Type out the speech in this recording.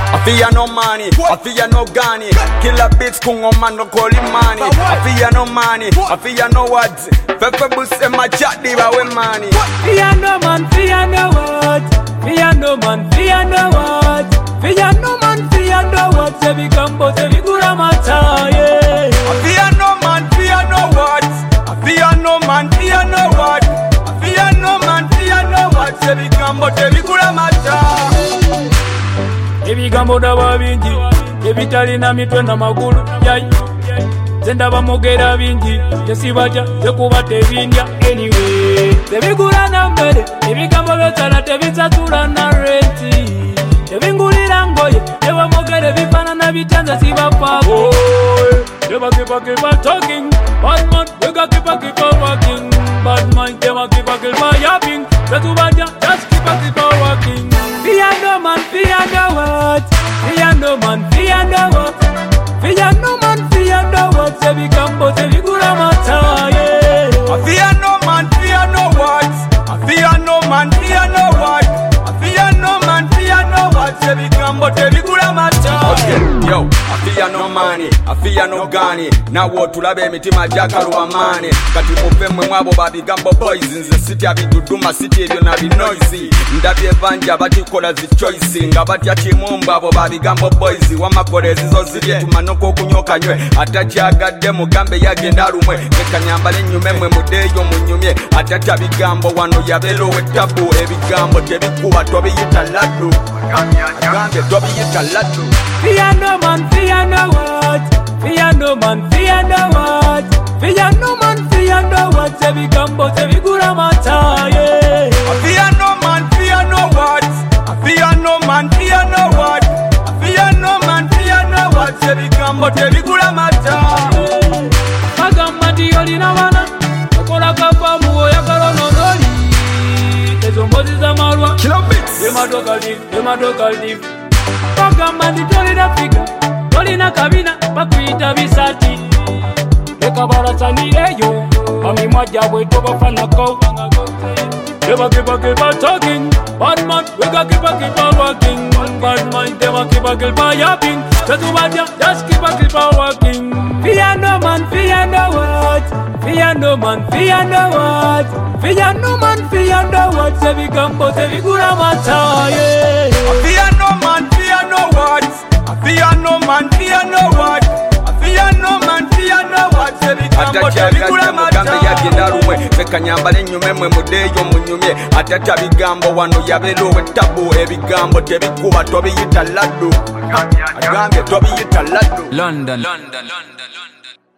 I fear no money, I fear no gunny. Killer bitch kungo man no call him money. I fear no money, I fear no words. Fefe bus in my chat diva we money. Fear no man, fear no words. Fear no man, fear no words. Fear no man, fear no words. Every gambo, every gura mata, yeah. I fear no man, fear no words. I fear no man, fear no words. I fear no man, fear no words. Every gambo, every gura mata. Ebigambo daba bingi ebitalina mitwe na magulu yai zendaba mogera bingi tesibaja tekuba tebindya anyway tebigula na mbere ebigambo byotala tebisasula na renti tebingulira ngoye eba mogere bifanana bitanza sibapako keep talking bad man we got keep working bad man keep yapping tetubaja just keep working. Fear no man, fear no words. Fear no man, fear no words. Fear no man, fear no words. Every gambo, every gura mata, yeah. I fear no man, fear no words. I fear no man, fear no words. I fear no man, fear no words. Every gambo, every gura mata. Okay, yo, I fear no money, I fear no gunny. Now what to labe mitima jakaluwa mane. Kati mupemwe mwabo babi gambo boys. In the city abiduduma city ebyo na bi noisy. Ndabi evanja bati kola zi choice. Ngabati achimumba abo babi gambo boys. Wamakore zizo zili tumanoko kunyoka nywe. Atajagadde mugambe yagenda alumwe. Keka nyambale nyumemwe mudeyo munyumye. Atata bigambo wano yabelo wetabu. Ebigambo tebikuwa tobi yita ladu. Agambe tobi yita ladu. Fear no man, fear no words. Fear no man, fear no words. Fear no man, fear no words. Every gambo, every gura mata, yeah. I fear no man, fear no words. I fear no man, fear no words. I fear no man, fear no words. Every gambo, every gura mata. Magamba di olina wana. Okola kapa muo ya kalono noli. Ezo mbozi za marwa. Killer Beats. Demadogal div. Magamba di tolina fika. Tolina kabina, bakuita bisati. Eka baratanireyo. Mami mwaja weto bafanako. Keep talking. Bad man, we got keep working. Bad man, keep yapping. Tetubaja, just keep working. Fear no man, fear no words. Fear no man, fear no words. Fear no man, fear no words. Every gambo, every gura mata, yeah. I fear no man, fear no words. I fear no man, fear no words. I fear no man, fear no words. Every gambo, every gura mata. Keka nyambale nyumemwe mudeyo munyumye. Atata bigambo wano yabelo wetabu. Ebigambo tebikuba tobi yita ladu. Agambe tobi yita ladu. London.